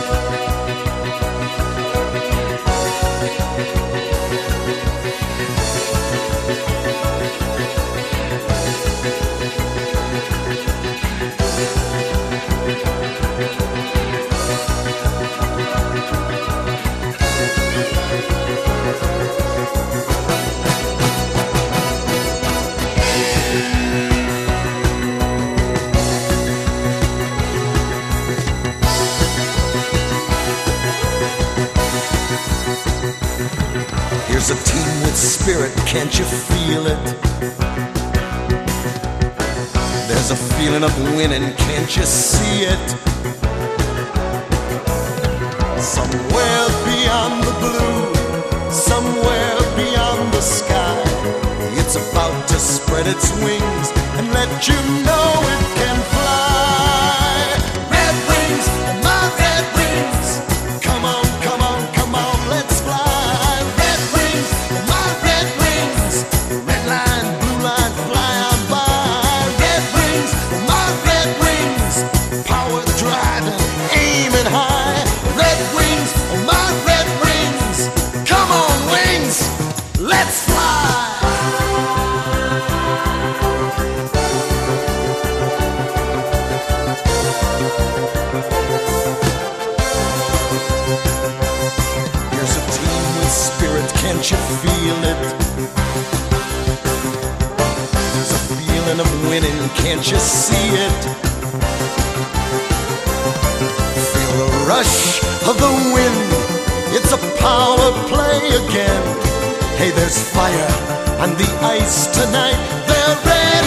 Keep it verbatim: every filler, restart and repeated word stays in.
Here's a team with spirit, can't you feel it? There's a feeling of winning, can't you see it? Somewhere beyond the blue, somewhere beyond the sky, it's about to spread its wings and let you know it can fly. Red wings, my red wings, come on, come on, come on, let's fly. Red wings, my red wings, red line, blue line, fly on by. Red wings, my red wings, power driving, aiming high. Red wings, my red wings, come on wings, let's fly. Here's a team with spirit, can't you feel it? There's a feeling of winning, can't you see it? Feel the rush of the wind, it's a power play again. Hey, there's fire on the ice tonight, they're ready.